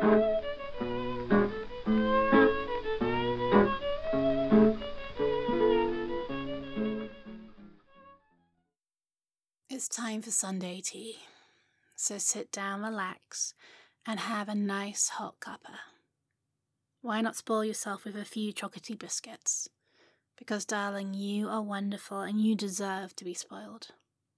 It's time for Sunday tea, so sit down, relax, and have a nice hot cuppa. Why not spoil yourself with a few chocolatey biscuits? Because, darling, you are wonderful and you deserve to be spoiled.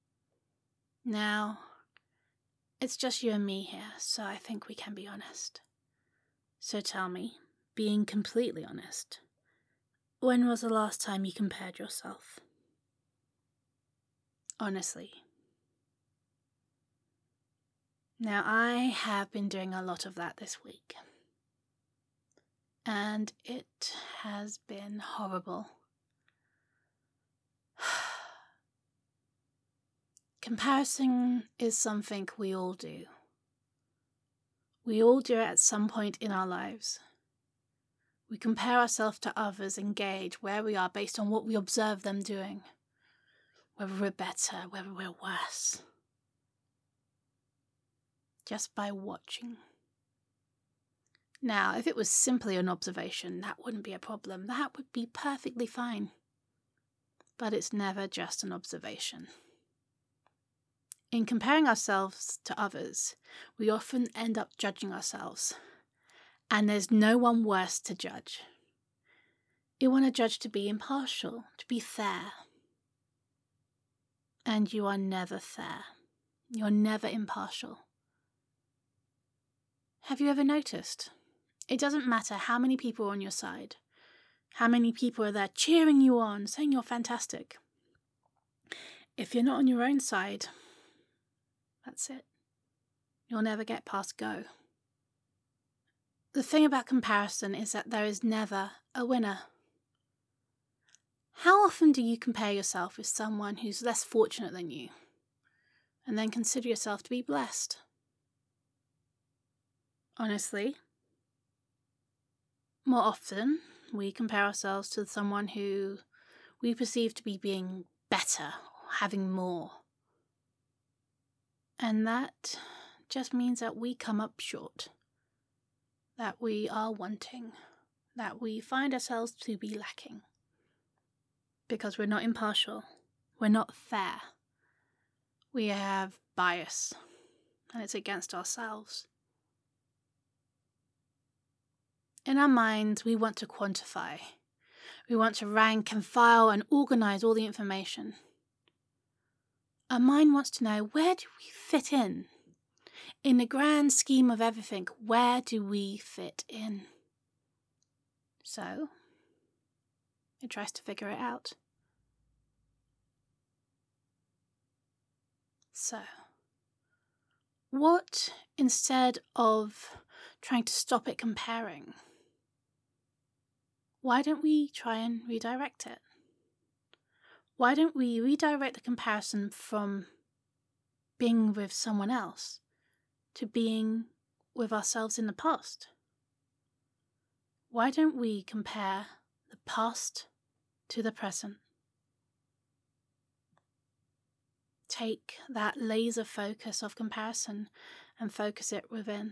Now, it's just you and me here, so I think we can be honest. So tell me, being completely honest, when was the last time you compared yourself? Honestly. Now, I have been doing a lot of that this week, and it has been horrible. Comparison is something we all do. We all do it at some point in our lives. We compare ourselves to others and gauge where we are based on what we observe them doing, whether we're better, whether we're worse. Just by watching. Now, if it was simply an observation, that wouldn't be a problem. That would be perfectly fine. But it's never just an observation. In comparing ourselves to others, we often end up judging ourselves. And there's no one worse to judge. You want to judge to be impartial, to be fair. And you are never fair. You're never impartial. Have you ever noticed? It doesn't matter how many people are on your side, how many people are there cheering you on, saying you're fantastic. If you're not on your own side, that's it. You'll never get past go. The thing about comparison is that there is never a winner. How often do you compare yourself with someone who's less fortunate than you, and then consider yourself to be blessed? Honestly, more often we compare ourselves to someone who we perceive to be being better, or having more. And that just means that we come up short, that we are wanting, that we find ourselves to be lacking. Because we're not impartial, we're not fair. We have bias, and it's against ourselves. In our minds, we want to quantify. We want to rank and file and organize all the information. Our mind wants to know, where do we fit in? In the grand scheme of everything, where do we fit in? So, it tries to figure it out. So, what, instead of trying to stop it comparing, why don't we try and redirect it? Why don't we redirect the comparison from being with someone else to being with ourselves in the past? Why don't we compare the past to the present? Take that laser focus of comparison and focus it within.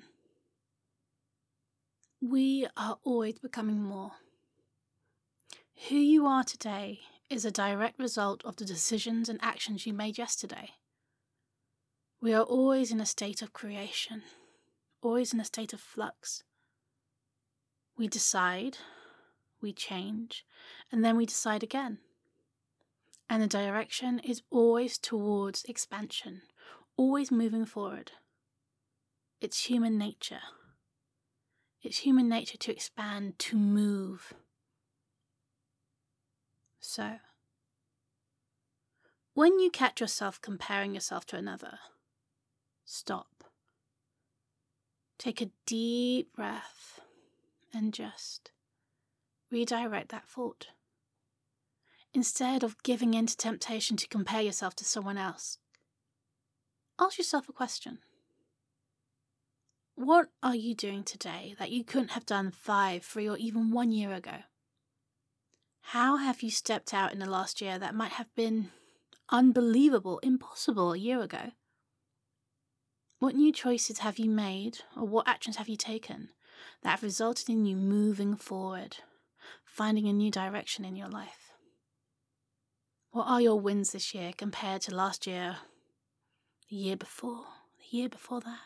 We are always becoming more. Who you are today is a direct result of the decisions and actions you made yesterday. We are always in a state of creation, always in a state of flux. We decide, we change, and then we decide again. And the direction is always towards expansion, always moving forward. It's human nature. It's human nature to expand, to move. So, when you catch yourself comparing yourself to another, stop. Take a deep breath and just redirect that thought. Instead of giving in to temptation to compare yourself to someone else, ask yourself a question. What are you doing today that you couldn't have done 5, 3, or even 1 year ago? How have you stepped out in the last year that might have been unbelievable, impossible a year ago? What new choices have you made, or what actions have you taken that have resulted in you moving forward, finding a new direction in your life? What are your wins this year compared to last year, the year before that?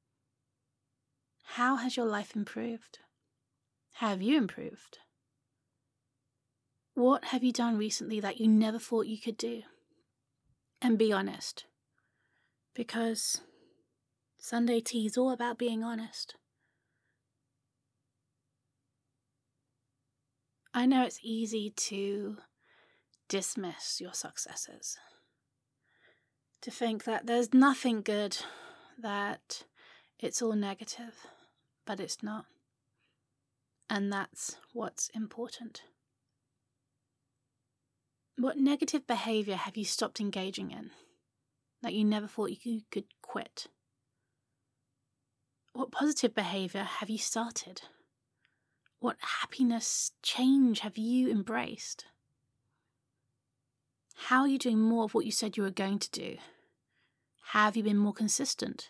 How has your life improved? How have you improved? What have you done recently that you never thought you could do? And be honest, because Sunday tea is all about being honest. I know it's easy to dismiss your successes, to think that there's nothing good, that it's all negative, but it's not. And that's what's important. What negative behavior have you stopped engaging in that you never thought you could quit? What positive behavior have you started? What happiness change have you embraced? How are you doing more of what you said you were going to do? Have you been more consistent?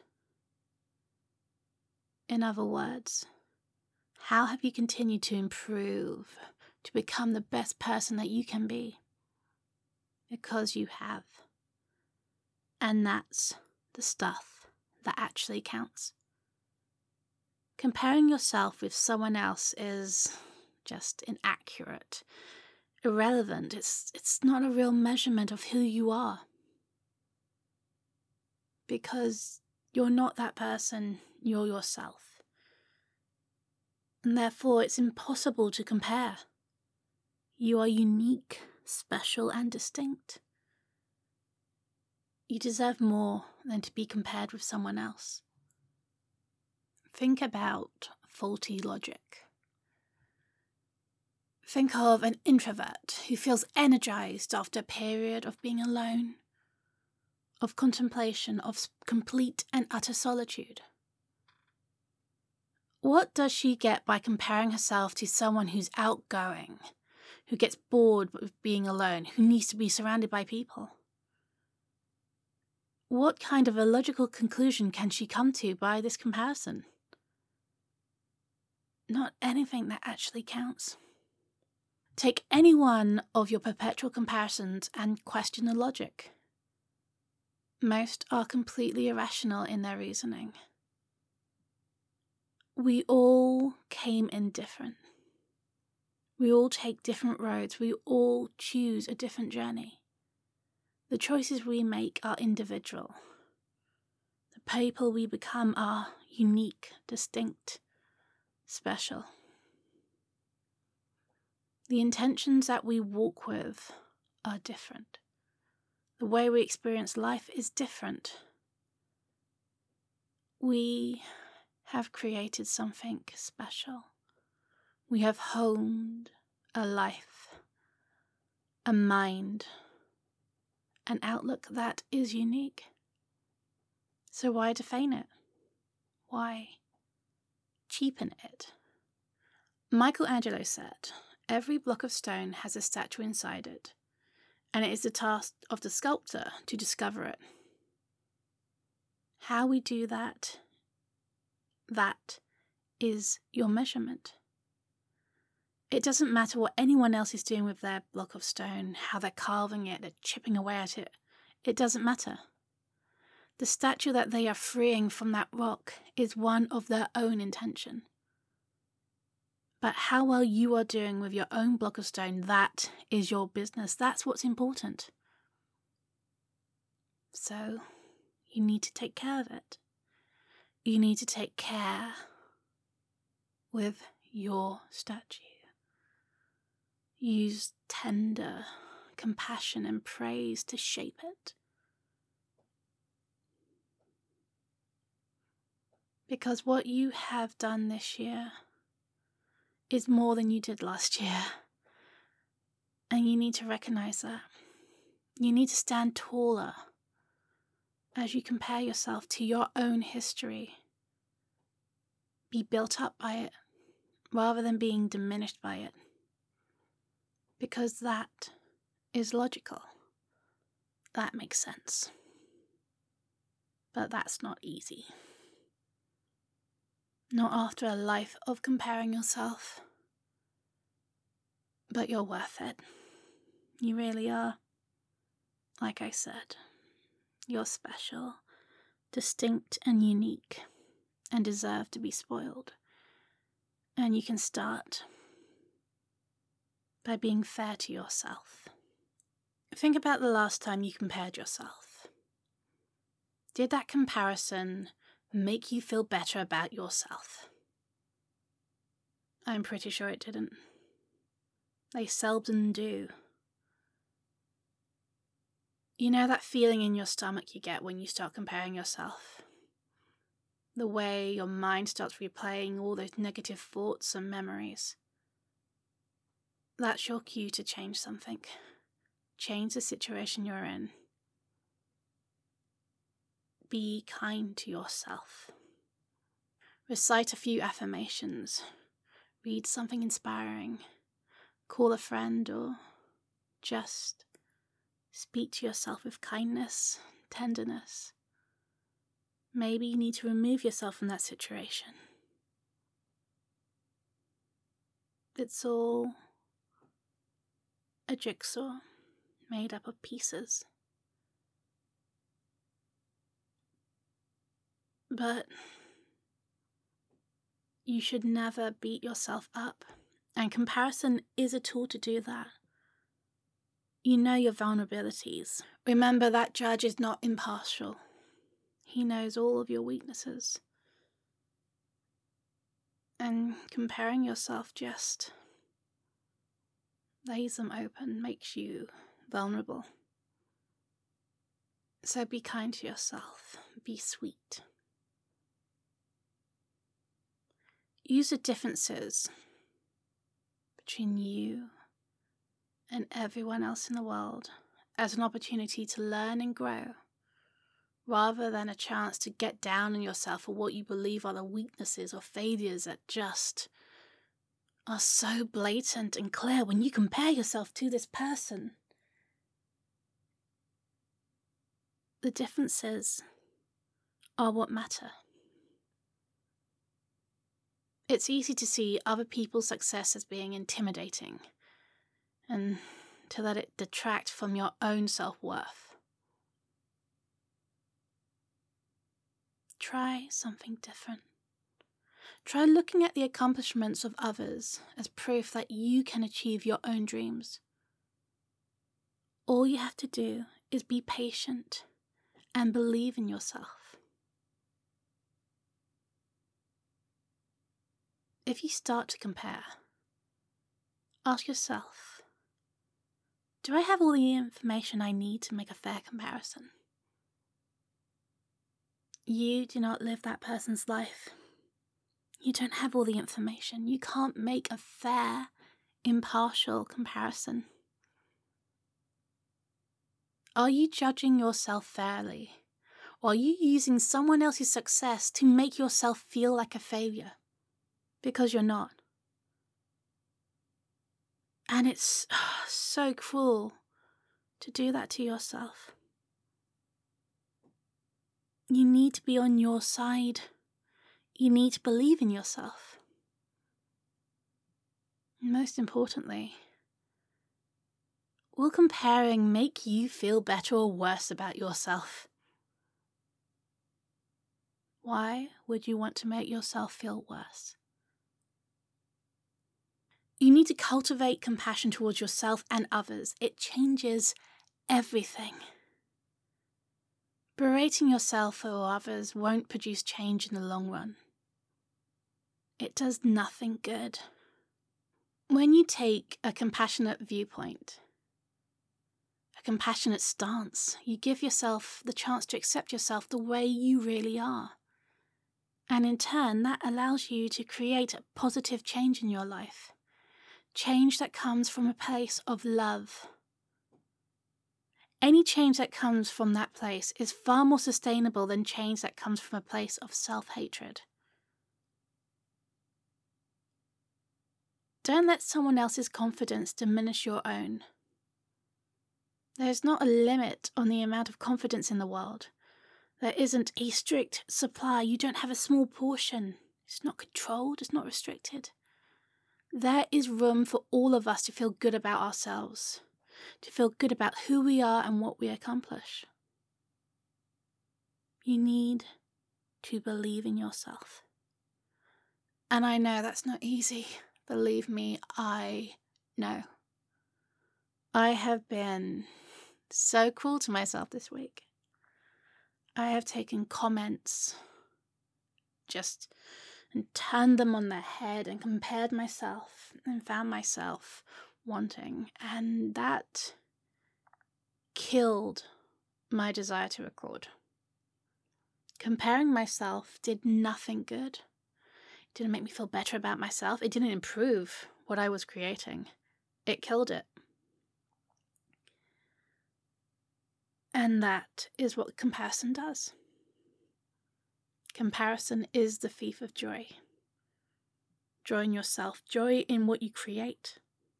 In other words, how have you continued to improve, to become the best person that you can be? Because you have. And that's the stuff that actually counts. Comparing yourself with someone else is just inaccurate, irrelevant. It's not a real measurement of who you are. Because you're not that person, you're yourself. And therefore it's impossible to compare. You are unique, special, and distinct. You deserve more than to be compared with someone else. Think about faulty logic. Think of an introvert who feels energized after a period of being alone, of contemplation, of complete and utter solitude. What does she get by comparing herself to someone who's outgoing, who gets bored with being alone, who needs to be surrounded by people? What kind of a logical conclusion can she come to by this comparison? Not anything that actually counts. Take any one of your perpetual comparisons and question the logic. Most are completely irrational in their reasoning. We all came in different. We all take different roads. We all choose a different journey. The choices we make are individual. The people we become are unique, distinct, special. The intentions that we walk with are different. The way we experience life is different. We have created something special. We have honed a life, a mind, an outlook that is unique. So why defame it? Why cheapen it? Michelangelo said, "Every block of stone has a statue inside it, and it is the task of the sculptor to discover it." How we do that is your measurement. It doesn't matter what anyone else is doing with their block of stone, how they're carving it, they're chipping away at it. It doesn't matter. The statue that they are freeing from that rock is one of their own intention. But how well you are doing with your own block of stone, that is your business. That's what's important. So, you need to take care of it. You need to take care with your statue. Use tender compassion and praise to shape it. Because what you have done this year is more than you did last year. And you need to recognize that. You need to stand taller as you compare yourself to your own history. Be built up by it rather than being diminished by it. Because that is logical. That makes sense. But that's not easy. Not after a life of comparing yourself. But you're worth it. You really are. Like I said, you're special, distinct and unique, and deserve to be spoiled. And you can start by being fair to yourself. Think about the last time you compared yourself. Did that comparison make you feel better about yourself? I'm pretty sure it didn't. They seldom do. You know that feeling in your stomach you get when you start comparing yourself? The way your mind starts replaying all those negative thoughts and memories. That's your cue to change something. Change the situation you're in. Be kind to yourself. Recite a few affirmations. Read something inspiring. Call a friend, or just speak to yourself with kindness, tenderness. Maybe you need to remove yourself from that situation. It's all a jigsaw made up of pieces. But you should never beat yourself up, and comparison is a tool to do that. You know your vulnerabilities. Remember that judge is not impartial. He knows all of your weaknesses. And comparing yourself just lays them open, makes you vulnerable. So be kind to yourself. Be sweet. Use the differences between you and everyone else in the world as an opportunity to learn and grow, rather than a chance to get down on yourself for what you believe are the weaknesses or failures that just are so blatant and clear when you compare yourself to this person. The differences are what matter. It's easy to see other people's success as being intimidating, and to let it detract from your own self-worth. Try something different. Try looking at the accomplishments of others as proof that you can achieve your own dreams. All you have to do is be patient and believe in yourself. If you start to compare, ask yourself, do I have all the information I need to make a fair comparison? You do not live that person's life. You don't have all the information. You can't make a fair, impartial comparison. Are you judging yourself fairly? Or are you using someone else's success to make yourself feel like a failure? Because you're not. And it's so cruel to do that to yourself. You need to be on your side. You need to believe in yourself. And most importantly, will comparing make you feel better or worse about yourself? Why would you want to make yourself feel worse? You need to cultivate compassion towards yourself and others. It changes everything. Berating yourself or others won't produce change in the long run. It does nothing good. When you take a compassionate viewpoint, a compassionate stance, you give yourself the chance to accept yourself the way you really are. And in turn, that allows you to create a positive change in your life. Change that comes from a place of love. Any change that comes from that place is far more sustainable than change that comes from a place of self-hatred. Don't let someone else's confidence diminish your own. There's not a limit on the amount of confidence in the world. There isn't a strict supply. You don't have a small portion. It's not controlled. It's not restricted. There is room for all of us to feel good about ourselves, to feel good about who we are and what we accomplish. You need to believe in yourself. And I know that's not easy. Believe me, I know. I have been so cruel to myself this week. I have taken comments and turned them on their head and compared myself and found myself wanting. And that killed my desire to record. Comparing myself did nothing good. It didn't make me feel better about myself. It didn't improve what I was creating. It killed it. And that is what comparison does. Comparison is the thief of joy. Joy in yourself, joy in what you create.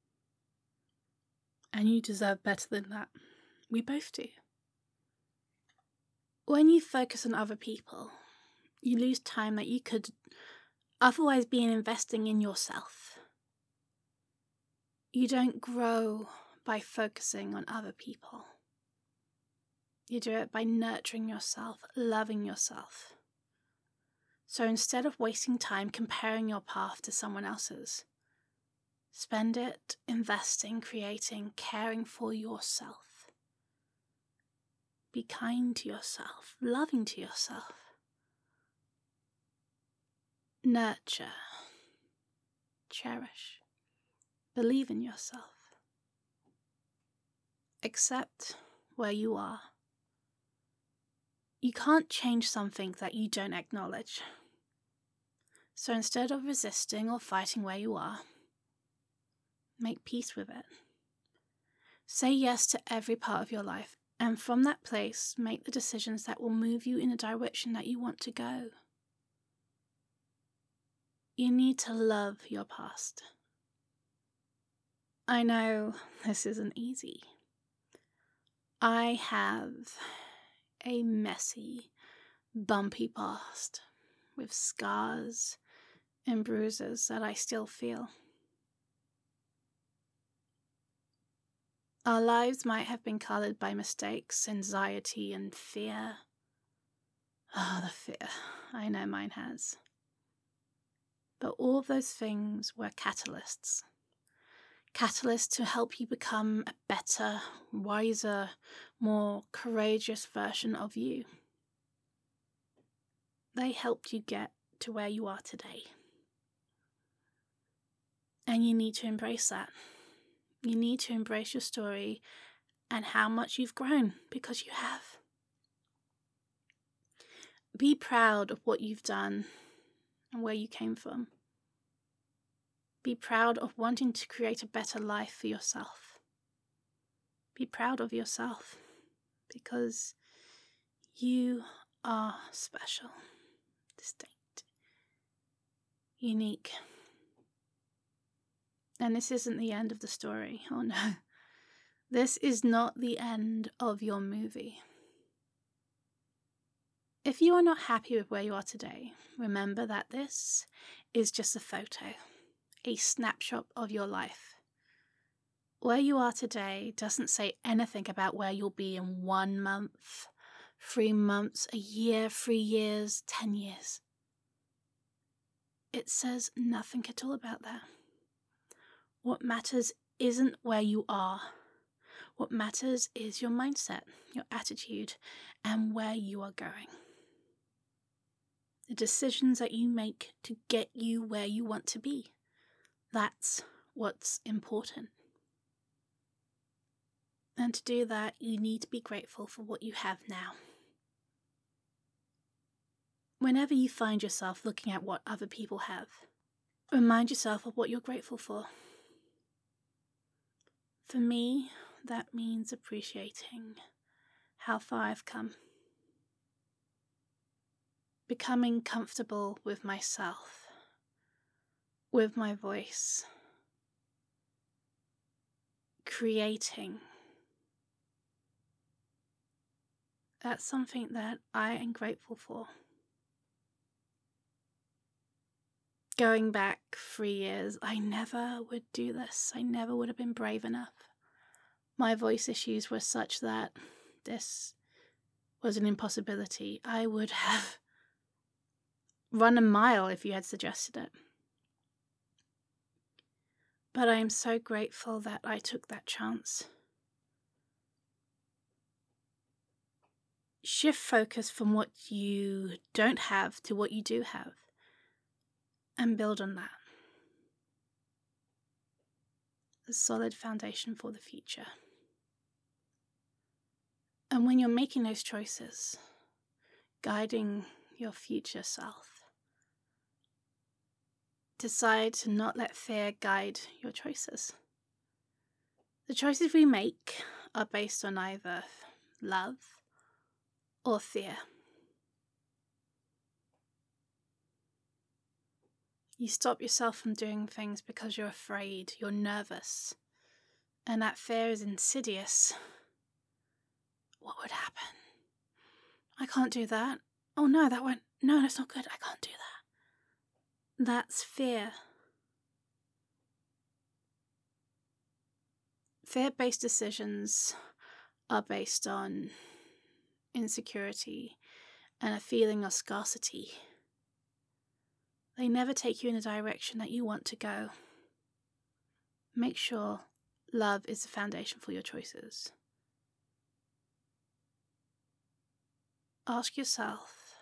And you deserve better than that. We both do. When you focus on other people, you lose time that you could otherwise be investing in yourself. You don't grow by focusing on other people. You do it by nurturing yourself, loving yourself. So instead of wasting time comparing your path to someone else's, spend it investing, creating, caring for yourself. Be kind to yourself, loving to yourself. Nurture, cherish, believe in yourself. Accept where you are. You can't change something that you don't acknowledge. So instead of resisting or fighting where you are, make peace with it. Say yes to every part of your life, and from that place, make the decisions that will move you in the direction that you want to go. You need to love your past. I know this isn't easy. I have a messy, bumpy past with scars and bruises that I still feel. Our lives might have been coloured by mistakes, anxiety, and fear. Oh, the fear. I know mine has. But all of those things were catalysts. Catalysts to help you become a better, wiser, more courageous version of you. They helped you get to where you are today. And you need to embrace that. You need to embrace your story and how much you've grown, because you have. Be proud of what you've done and where you came from. Be proud of wanting to create a better life for yourself. Be proud of yourself, because you are special, distinct, unique. And this isn't the end of the story. Oh no. This is not the end of your movie. If you are not happy with where you are today, remember that this is just a photo, a snapshot of your life. Where you are today doesn't say anything about where you'll be in 1 month, 3 months, a year, 3 years, 10 years. It says nothing at all about that. What matters isn't where you are. What matters is your mindset, your attitude, and where you are going. The decisions that you make to get you where you want to be. That's what's important. And to do that, you need to be grateful for what you have now. Whenever you find yourself looking at what other people have, remind yourself of what you're grateful for. For me, that means appreciating how far I've come. Becoming comfortable with myself, with my voice, creating, That's something that I am grateful for. Going back 3 years, I never would do this. I never would have been brave enough. My voice issues were such that this was an impossibility. I would have run a mile if you had suggested it. But I am so grateful that I took that chance. Shift focus from what you don't have to what you do have, and build on that. A solid foundation for the future. And when you're making those choices, guiding your future self, decide to not let fear guide your choices. The choices we make are based on either love or fear. You stop yourself from doing things because you're afraid, you're nervous, and that fear is insidious. What would happen? I can't do that. Oh no, that's not good. I can't do that. That's fear. Fear-based decisions are based on insecurity and a feeling of scarcity. They never take you in a direction that you want to go. Make sure love is the foundation for your choices. Ask yourself,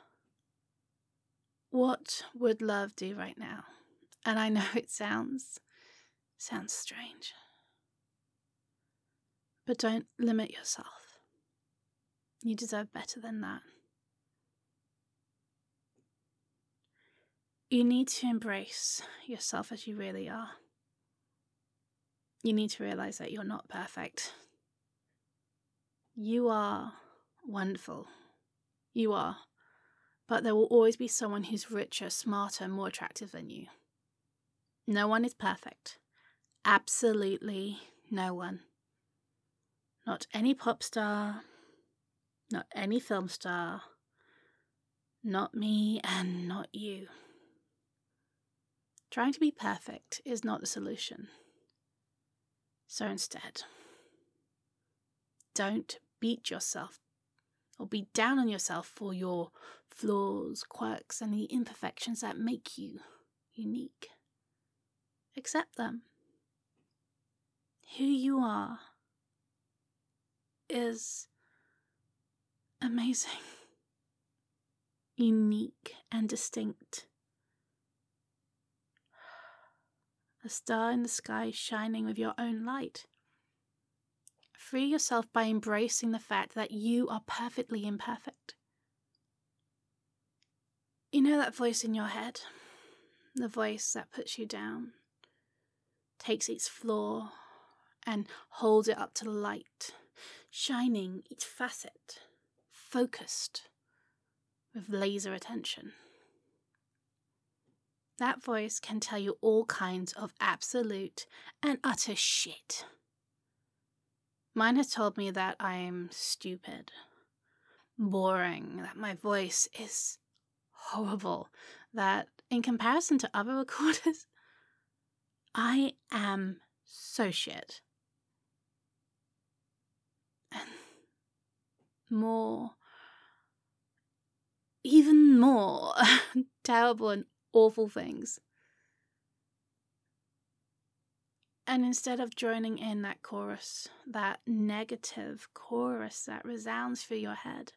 what would love do right now? And I know it sounds strange. But don't limit yourself. You deserve better than that. You need to embrace yourself as you really are. You need to realize that you're not perfect. You are wonderful. You are. But there will always be someone who's richer, smarter, more attractive than you. No one is perfect. Absolutely no one. Not any pop star, not any film star, not me, and not you. Trying to be perfect is not the solution. So instead, don't beat yourself or be down on yourself for your flaws, quirks, and the imperfections that make you unique. Accept them. Who you are is amazing, unique, and distinct. A star in the sky shining with your own light. Free yourself by embracing the fact that you are perfectly imperfect. You know that voice in your head? The voice that puts you down, takes its flaw and holds it up to the light, shining each facet, focused with laser attention. That voice can tell you all kinds of absolute and utter shit. Mine has told me that I am stupid, boring, that my voice is horrible, that in comparison to other recorders, I am so shit. And even more terrible and awful things. And instead of joining in that chorus, that negative chorus that resounds through your head,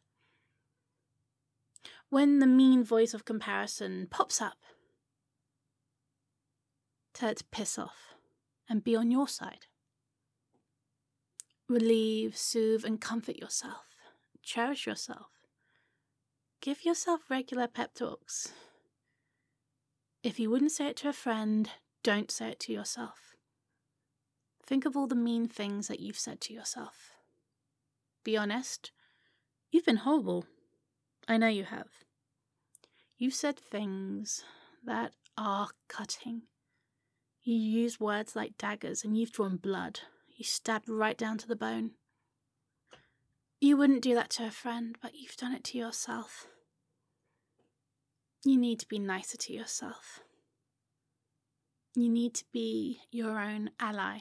when the mean voice of comparison pops up, tell it to piss off and be on your side. Relieve, soothe, and comfort yourself. Cherish yourself. Give yourself regular pep talks. If you wouldn't say it to a friend, don't say it to yourself. Think of all the mean things that you've said to yourself. Be honest. You've been horrible. I know you have. You've said things that are cutting. You use words like daggers and you've drawn blood. You stabbed right down to the bone. You wouldn't do that to a friend, but you've done it to yourself. You need to be nicer to yourself. You need to be your own ally.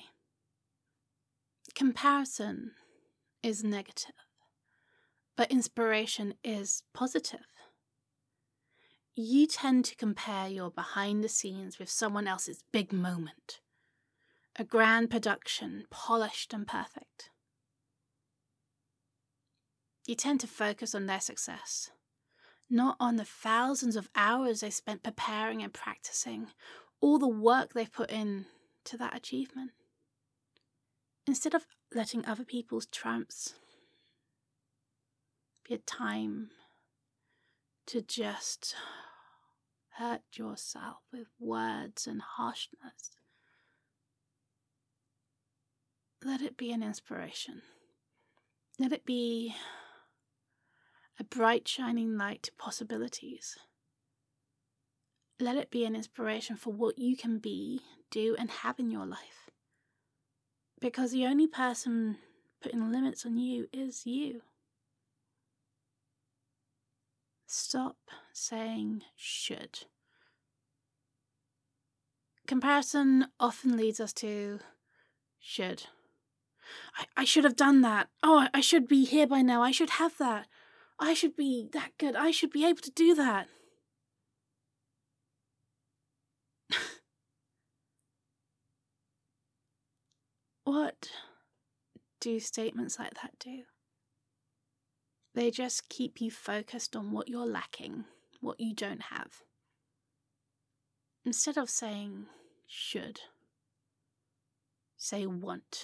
Comparison is negative, but inspiration is positive. You tend to compare your behind the scenes with someone else's big moment, a grand production, polished and perfect. You tend to focus on their success, not on the thousands of hours they spent preparing and practicing, all the work they've put in to that achievement. Instead of letting other people's triumphs be a time to just hurt yourself with words and harshness, let it be an inspiration. Let it be a bright shining light to possibilities. Let it be an inspiration for what you can be, do and have in your life. Because the only person putting limits on you is you. Stop saying should. Comparison often leads us to should. I should have done that. Oh, I should be here by now. I should have that. I should be that good. I should be able to do that. What do statements like that do? They just keep you focused on what you're lacking, what you don't have. Instead of saying should, say want.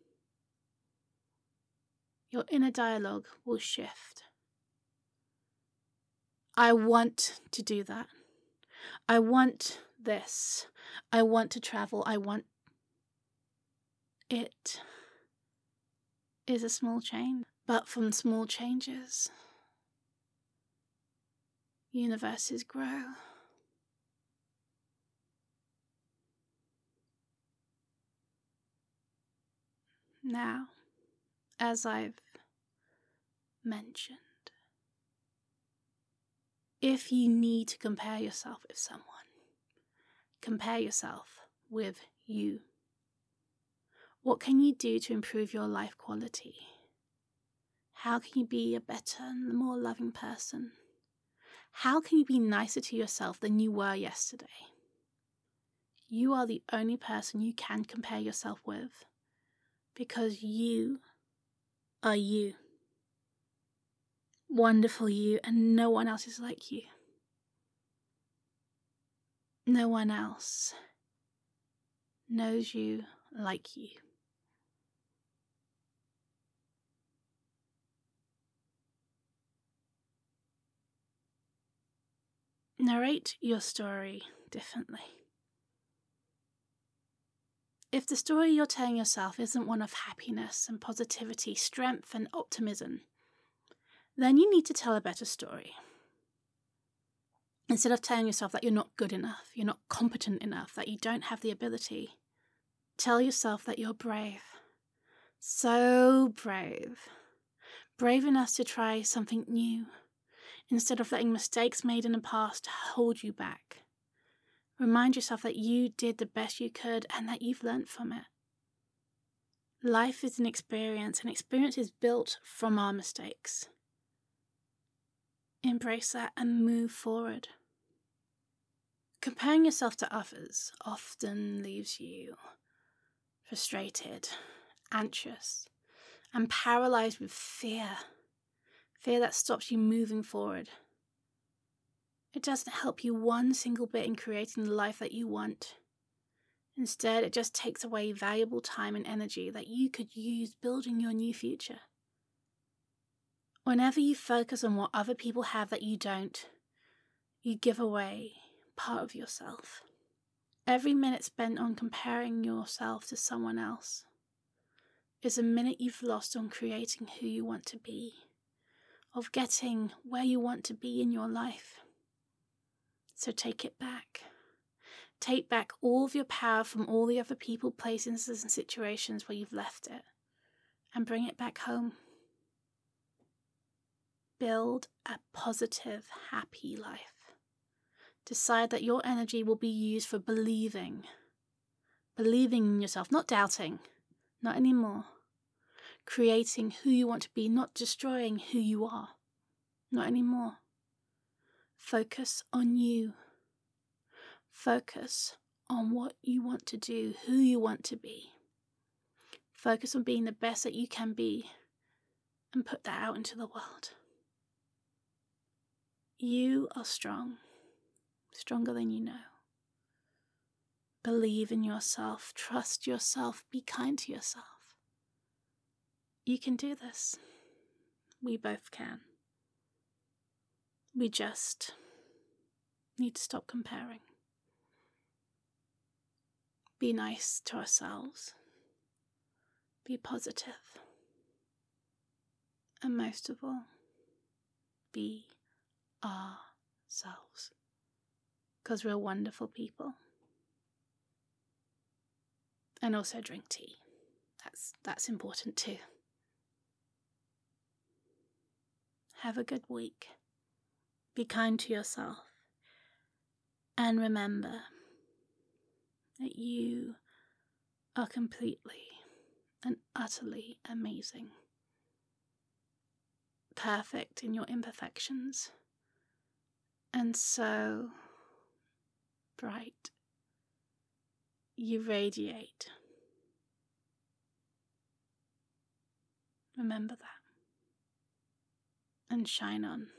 Your inner dialogue will shift. I want to do that. I want this. I want to travel. I want it. Is a small change, but from small changes, universes grow. Now, as I've mentioned, if you need to compare yourself with someone, compare yourself with you. What can you do to improve your life quality? How can you be a better and more loving person? How can you be nicer to yourself than you were yesterday? You are the only person you can compare yourself with, because you are you. Wonderful you, and no one else is like you. No one else knows you like you. Narrate your story differently. If the story you're telling yourself isn't one of happiness and positivity, strength and optimism, then you need to tell a better story. Instead of telling yourself that you're not good enough, you're not competent enough, that you don't have the ability, tell yourself that you're brave. So brave. Brave enough to try something new, instead of letting mistakes made in the past hold you back. Remind yourself that you did the best you could and that you've learnt from it. Life is an experience, and experience is built from our mistakes. Embrace that and move forward. Comparing yourself to others often leaves you frustrated, anxious, and paralyzed with fear. Fear that stops you moving forward. It doesn't help you one single bit in creating the life that you want. Instead, it just takes away valuable time and energy that you could use building your new future. Whenever you focus on what other people have that you don't, you give away part of yourself. Every minute spent on comparing yourself to someone else is a minute you've lost on creating who you want to be, of getting where you want to be in your life. So take it back. Take back all of your power from all the other people, places and situations where you've left it, and bring it back home. Build a positive, happy life. Decide that your energy will be used for believing in yourself, not doubting, not anymore. Creating who you want to be, not destroying who you are, not anymore. Focus on you. Focus on what you want to do, who you want to be. Focus on being the best that you can be and put that out into the world. You are strong, stronger than you know. Believe in yourself, trust yourself, be kind to yourself. You can do this. We both can. We just need to stop comparing. Be nice to ourselves. Be positive. And most of all, be ourselves. Because we're wonderful people. And also drink tea. That's important too. Have a good week. Be kind to yourself. And remember that you are completely and utterly amazing. Perfect in your imperfections. And so bright. You radiate. Remember that. And shine on.